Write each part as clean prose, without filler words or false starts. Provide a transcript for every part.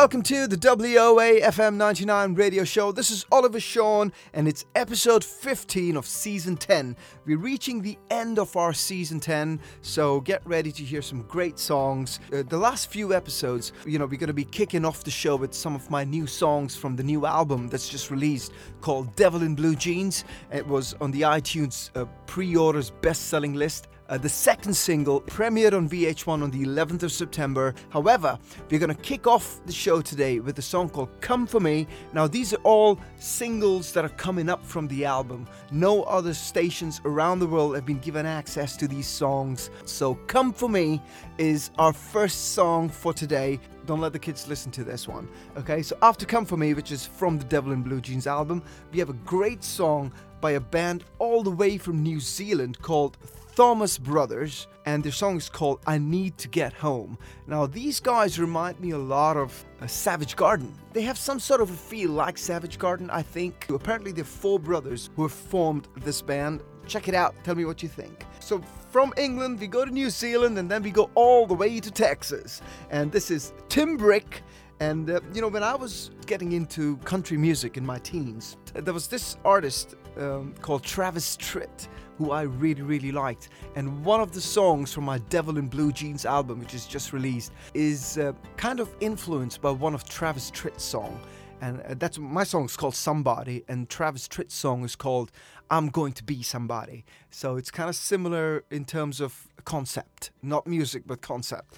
welcome to the WOA FM 99 radio show. This is Oliver Sean, and it's episode 15 of season 10. We're reaching the end of our season 10, so get ready to hear some great songs. The last few episodes, we're going to be kicking off the show with some of my new songs from the new album that's just released called Devil in Blue Jeans. It was on the iTunes pre-orders best-selling list. The second single premiered on VH1 on the 11th of September. However, we're going to kick off the show today with a song called Come For Me. Now, these are all singles that are coming up from the album. No other stations around the world have been given access to these songs. So Come For Me is our first song for today. Don't let the kids listen to this one. Okay, so after Come For Me, which is from the Devil in Blue Jeans album, we have a great song by a band all the way from New Zealand called Thomas Brothers, and their song is called I Need to Get Home. Now, these guys remind me a lot of Savage Garden. They have some sort of a feel like Savage Garden, I think. Apparently, they're four brothers who have formed this band. Check it out. Tell me what you think. So, from England, we go to New Zealand, and then we go all the way to Texas. And this is Tim Brick. And, when I was getting into country music in my teens, there was this artist called Travis Tritt, who I really, really liked. And one of the songs from my Devil in Blue Jeans album, which is just released, is kind of influenced by one of Travis Tritt's songs. And that's my song is called Somebody, and Travis Tritt's song is called I'm Going to Be Somebody. So it's kind of similar in terms of concept, not music, but concept.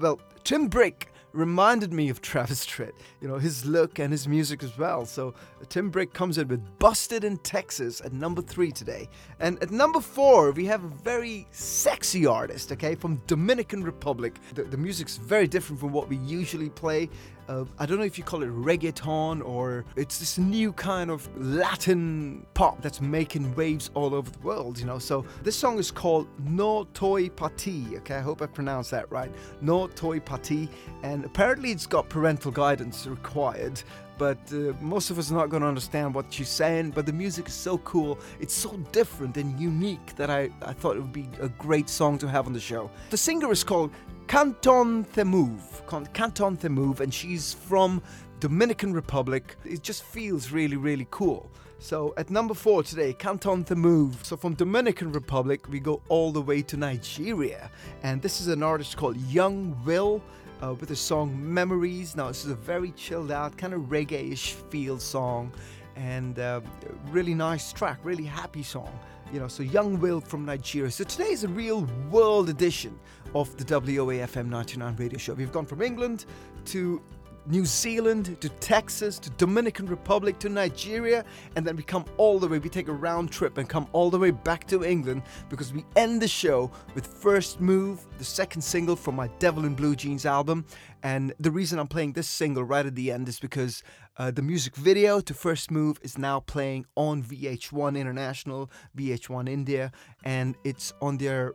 Tim Brick reminded me of Travis Tritt, his look and his music as well. So Tim Brick comes in with Busted in Texas at number 3 today. And at number 4, we have a very sexy artist, from Dominican Republic. The music's very different from what we usually play. I don't know if you call it reggaeton or it's this new kind of Latin pop that's making waves all over the world, So this song is called No Toy Pati, I hope I pronounced that right. No Toy Pati, and apparently it's got parental guidance required. But most of us are not going to understand what she's saying, but the music is so cool, it's so different and unique that I thought it would be a great song to have on the show. The singer is called Canton Themouve, and she's from Dominican Republic. It just feels really, really cool. So at number 4 today, Canton Themouve. So from Dominican Republic, we go all the way to Nigeria. And this is an artist called Young Will with the song Memories. Now, this is a very chilled out, kind of reggae-ish feel song. And really nice track, really happy song. So Young Will from Nigeria. So today is a real world edition of the WOA FM 99 radio show. We've gone from England to New Zealand to Texas to Dominican Republic to Nigeria, and then we come all the way, we take a round trip and come all the way back to England because we end the show with First Move, the second single from my Devil in Blue Jeans album. And the reason I'm playing this single right at the end is because the music video to First Move is now playing on VH1 International, VH1 India, and it's on their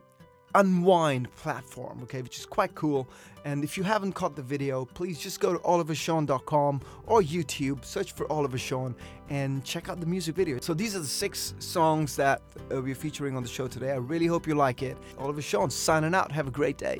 Unwind platform, which is quite cool. And if you haven't caught the video, please just go to olivershawn.com or YouTube, search for Oliver Sean, and check out the music video. So these are the 6 songs that we're featuring on the show today. I really hope you like it. Oliver Sean signing out. Have a great day.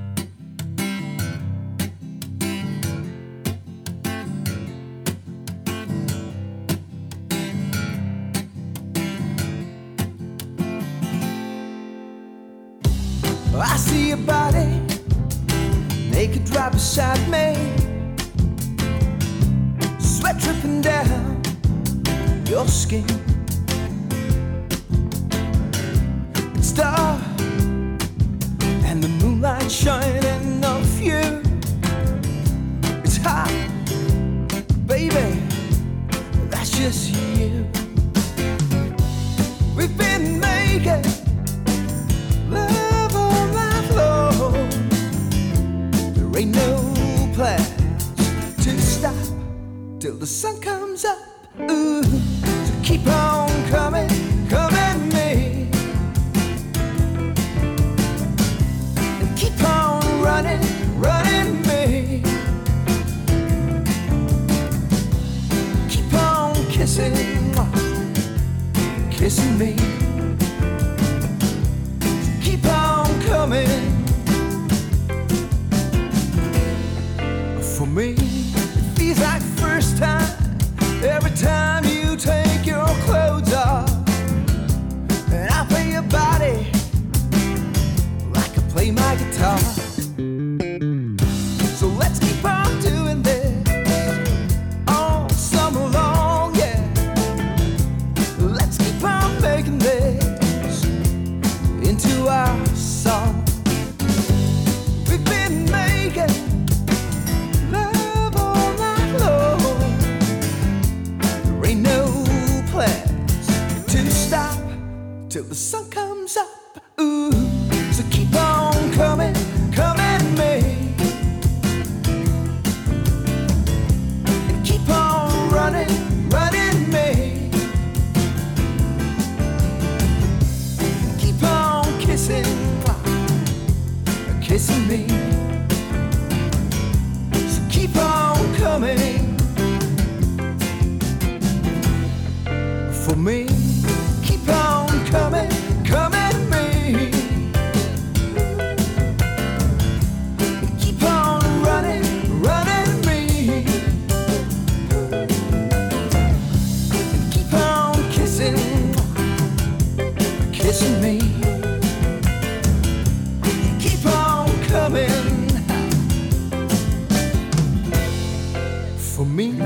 I see your body naked right beside me, sweat dripping down your skin. It's dark and the moonlight shining off you. It's hot, baby, that's just you. We've been making love all night long. There ain't no plans to stop till the sun comes up. Ooh, so keep on coming, come at me, and keep on running, running me. Keep on kissing, kissing me. Keep on coming for me. feels like first time every time you take your clothes off. And I play your body like I play my guitar. So let's keep on doing this all summer long, yeah. Let's keep on making this into our song. We've been making love all night long. There ain't no plans to stop till the sun comes up. Ooh, so keep on coming, come at me, and keep on running, running me. Keep on kissing, kissing me. So keep on coming for me. Keep on coming, come at me. Keep on running, running me. Keep on kissing, kissing me. Keep on coming for me.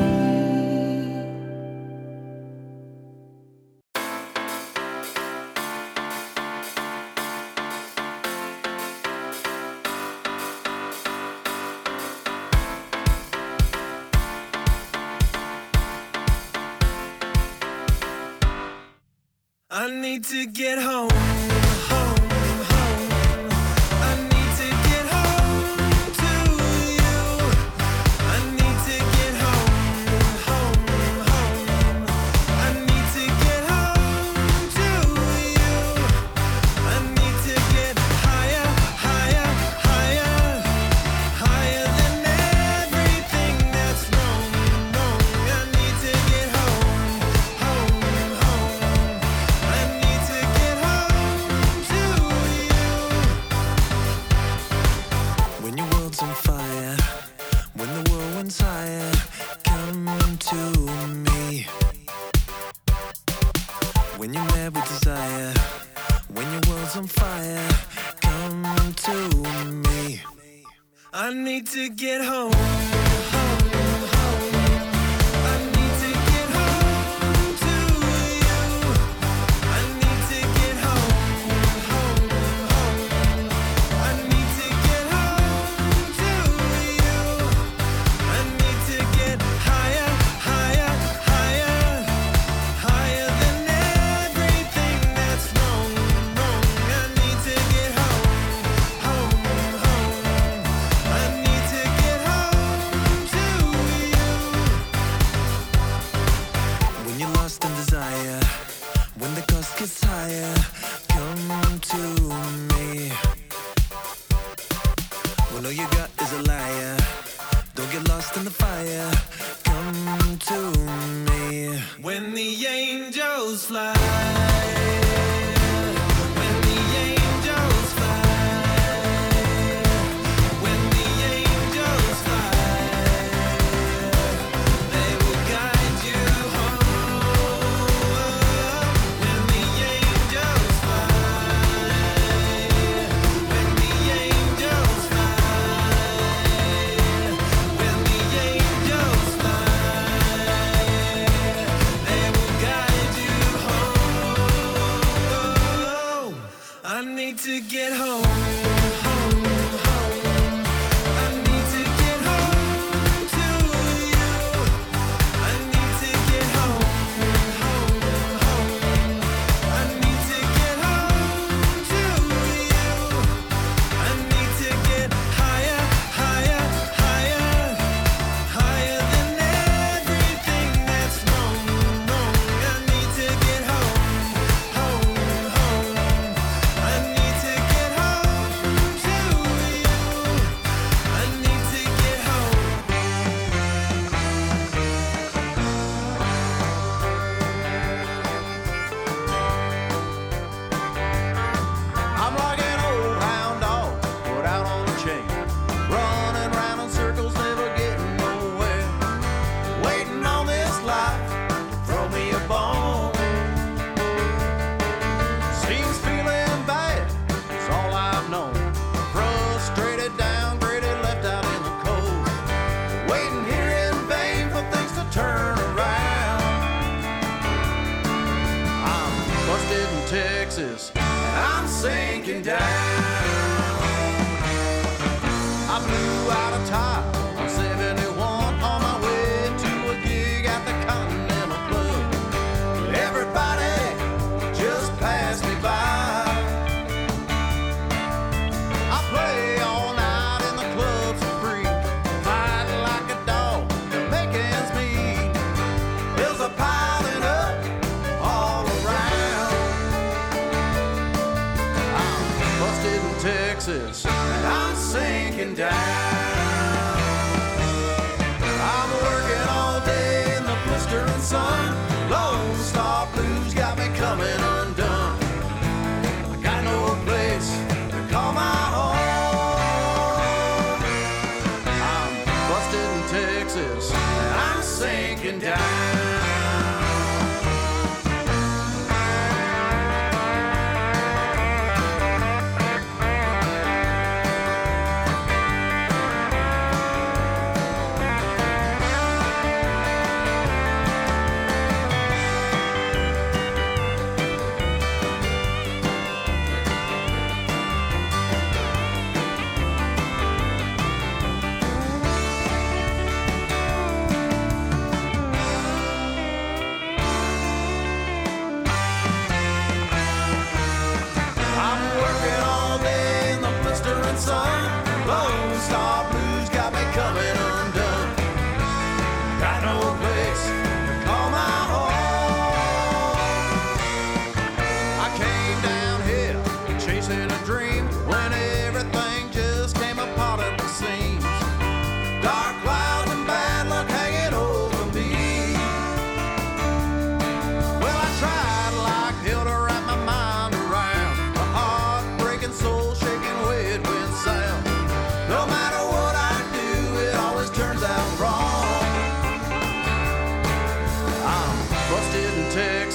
I need to get home, home, home. I need to get home to you. I need to get home, home, home. I need to get home to you. I need to get higher, higher, higher, higher than everything that's wrong, wrong. I need to get home, home, home. I need to get home to you. When your world's on fire, when the world runs higher, come to me. When you're mad with desire, when your world's on fire, come to me. I need to get home, home, home. I need to get home to you. I need to get home, home, home. I need to get home to you. I need to get higher, higher, higher, higher than everything that's wrong, wrong. I need to get home, home, home. I need to get home to you. When you're lost in desire, when the cost gets higher, come to me. When all you got is a liar, don't get lost in the fire, come to me. When the angels fly, when the angels fly, when the angels fly, they will guide you home. When the angels fly, when the angels fly, when the angels fly, they will guide you home.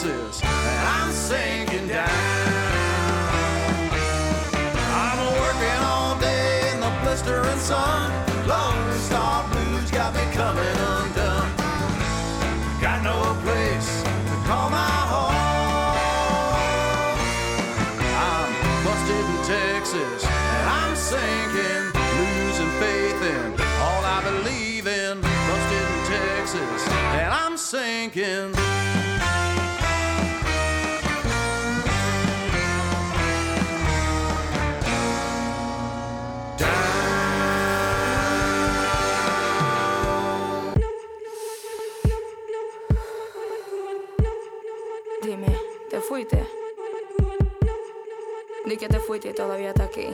Texas, and I'm sinking down. I'm working all day in the blistering sun. Lone Star Blues got me coming undone. Got no place to call my home. I'm busted in Texas, and I'm sinking, losing faith in all I believe in. Busted in Texas, and I'm sinking. Dime, ¿te fuiste? Di que te fuiste y todavía está aquí.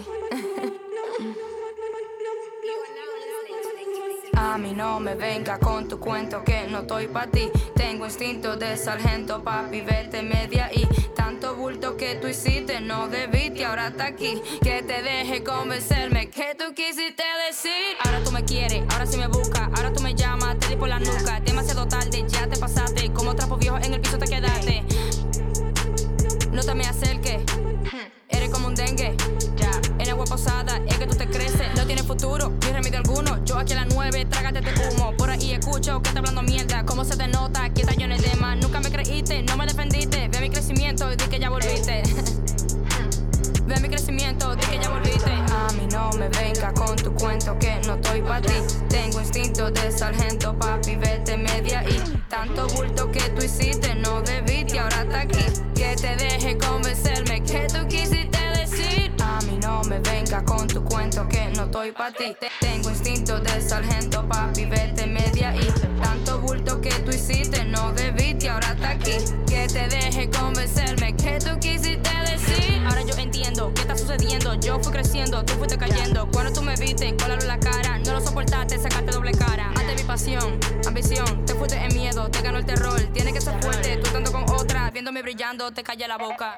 A mí no me venga con tu cuento que no estoy pa' ti. Tengo instinto de sargento, papi, vete media ahí. Tanto bulto que tú hiciste, no debiste, ahora está aquí. Que te deje convencerme que tú quisiste decir. Ahora tú me quieres, ahora sí me buscas, ahora tú me llamas, te di por la nuca. Demasiado tarde, ya te pasaste, como trapo viejo en el piso te quedaste. No te me acerques, eres como un dengue. En agua posada, es que tú te creces. No tienes futuro, ni remedio alguno. Yo aquí a las 9, trágate este humo. Por ahí escucho que está hablando mierda. Cómo se te nota, que tallones de más. Nunca me creíste, no me defendiste. Ve mi crecimiento y di que ya volviste. Ve mi crecimiento, di que ya volviste. A mí no me venga con tu cuento que no estoy pa' ti. Tengo instinto de sargento, papi, vete media y tanto bulto que tú hiciste, no debiste, ahora está aquí. Que te deje convencerme que tú quisiste decir. A mí no me venga con tu cuento que no estoy pa' ti. Tengo instinto de sargento, papi, vete media y tanto bulto que tú hiciste, no debiste, ahora está aquí. Que te deje convencerme que tú quisiste decir. Ahora yo entiendo qué está sucediendo. Yo fui creciendo, tú fuiste cayendo. Cuando tú me viste con la luz en la cara, no lo soportaste, sacaste doble cara. Antes mi pasión, ambición, te fuiste en miedo, te ganó el terror. Tienes que ser fuerte, tú estando con otra, viéndome brillando, te callé la boca.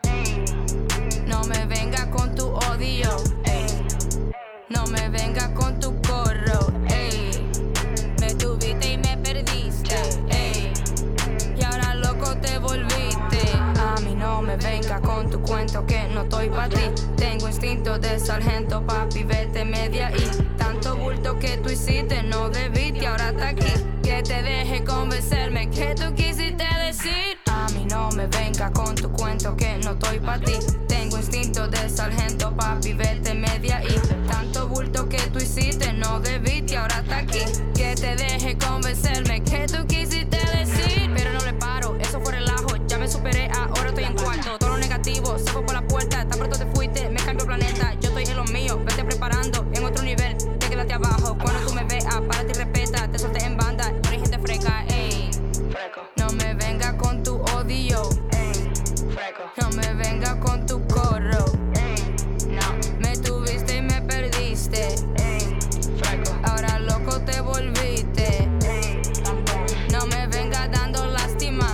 No me venga con tu odio, ey. No me venga con tu corro, ey. Me tuviste y me perdiste, ey. Y ahora loco te volviste. A mí no me venga con tu cuento que no estoy pa' ti. Tengo instinto de sargento, papi, vete media y tanto bulto que tú hiciste, no debiste, ahora está aquí. Que te deje convencerme que tú quisiste decir. A mí no me venga con tu cuento que no estoy pa' ti. Tengo instinto de sargento, papi, vete media y tanto bulto que tú hiciste, no debiste, ahora está aquí. Que te deje convencerme que tú quisiste decir. Pero no le paro, eso fue relajo, ya me superé, ahora estoy en cuarto. Todo lo negativo se fue por la puerta, tan pronto te fuiste, me cambio planeta. Yo estoy en lo mío, vete preparando en otro nivel, te quedaste abajo. Cuando tú me veas, párate y respeta, te solté en banda, tú eres gente freca, ey. No me venga con tu odio, ey. No me venga con tu corro, ey. No. Me tuviste y me perdiste, ey. Ahora loco te volviste, ey. No me venga dando lástima,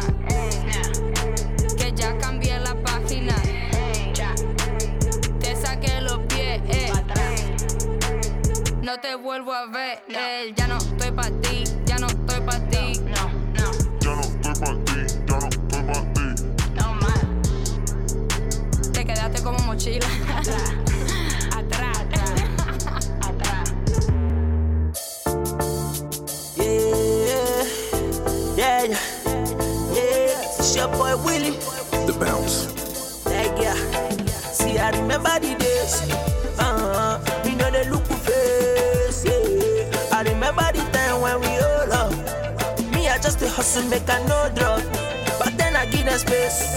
ey. Que ya cambié la página, ey. Te saqué los pies, ey. No te vuelvo a ver, ey. Ya no estoy pa' ti, ya no estoy pa' ti. No. Ya no estoy pa' ti, ya no estoy pa' ti. No más. Te quedaste como mochila. Atrás. Yeah. It's your boy Willie. The bounce. Yeah. See, I remember the days. We know the look of face. Yeah. I remember the time when we all up. Me, I just a hustle, make a no drop. But then I give them space.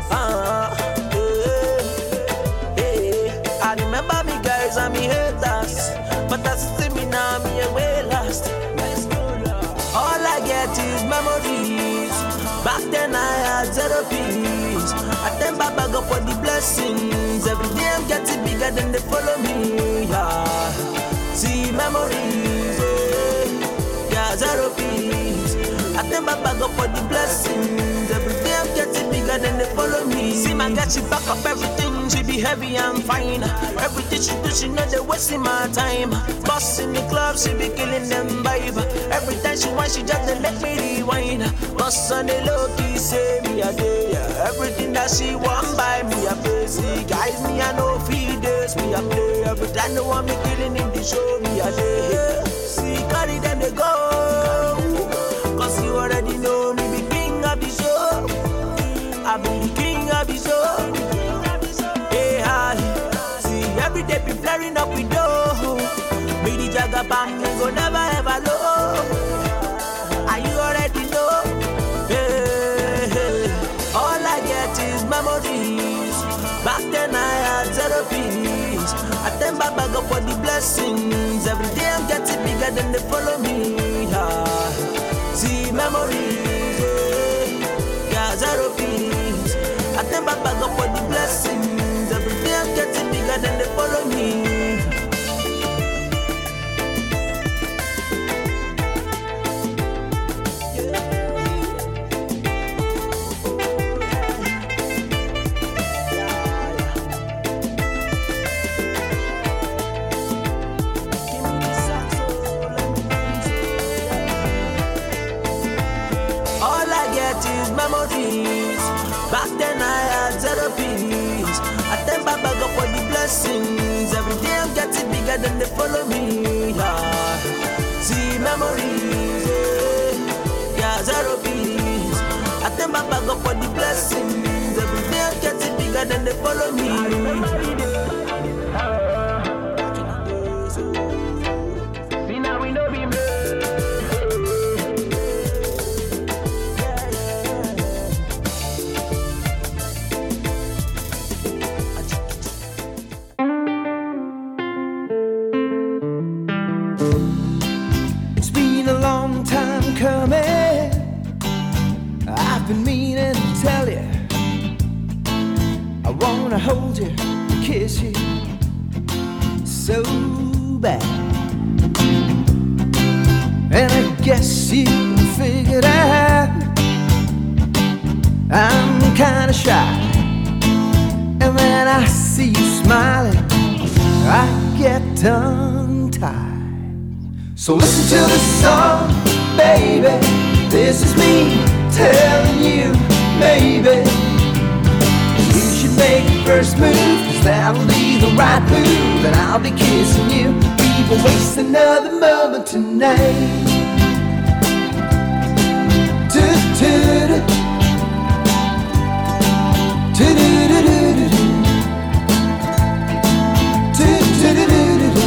I remember me guys and me haters. But I see me now, me a way last. All I get is memories. Back then I had zero peace. I thank Baba God for the blessings. Every day I'm getting bigger than they follow me. Yeah. See memories, yeah, zero peace. I thank Baba God for the blessings. Every day I'm getting bigger than they follow me. See man get you back up everything. she be heavy and fine. Everything she do, she know they wasting my time. Boss in the club, she be killing them vibe. Every time she want, she just they make me rewind. Boss on the low key, say me a day. Everything that she want by me a pay. See guys, me I know feed this, me a play. Every time they want me killing in the show, me a day. See carry them they go, cause you already know me be king of the show. I be the king of the show. Hey, hi. See every day be flaring up with dough. Me the jagger bang, me go never ever low. And you already know. Hey, hey. All I get is memories. Back then I had zero peace. I thank Baba God for the blessings. Every day I'm getting bigger than they follow me. See memories, yeah, zero peace. I thank Baba God for the blessings. Every day I'm getting bigger than they follow me. Memories. Back then I had zero peace. I thank Baba God for the blessings. Every day I'm getting bigger than they follow me. Yeah. See memories, yeah, zero peace. I thank Baba God for the blessings. Every day I'm getting bigger than they follow me. See now we know we made. I've been meaning to tell you, I wanna hold you, kiss you so bad. And I guess you figured out I'm kinda shy. And when I see you smiling, I get tongue-tied. So listen to this song, baby. This is me telling you, maybe you should make the first move, cause that'll be the right move. And I'll be kissing you. We will waste another moment tonight. Do-do-do-do. Do-do-do-do-do. Do-do-do-do-do.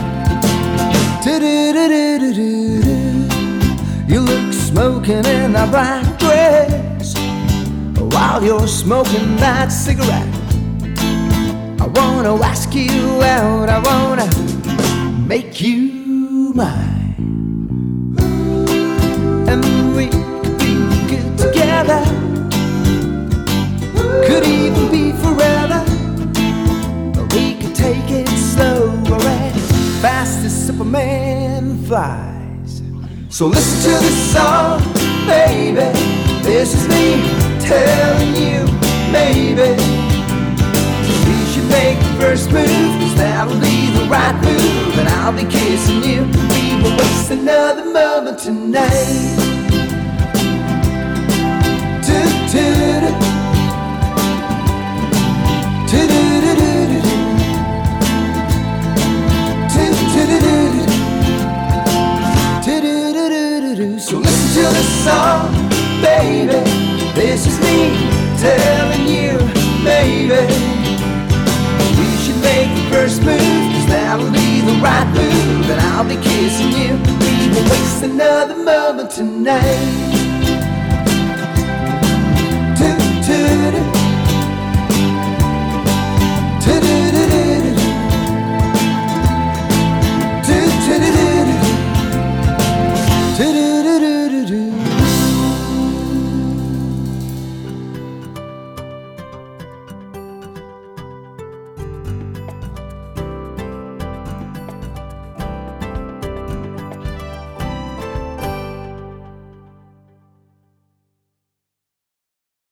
Do-do-do-do-do-do. You look smoking in that black dress while you're smoking that cigarette. I wanna ask you out, I wanna make you mine. And we could be good together, could even be forever. But we could take it slow or as fast as Superman flies. So listen to this song, baby. This is me telling you, maybe we should make the first move, cause that'll be the right move. And I'll be kissing you. We will waste another moment tonight. Do-do-do. Do-do-do-do-do. Do-do-do-do-do. So listen to this song, baby. This is me telling you, maybe we should make the first move, cause that'll be the right move. And I'll be kissing you. We will waste another moment tonight.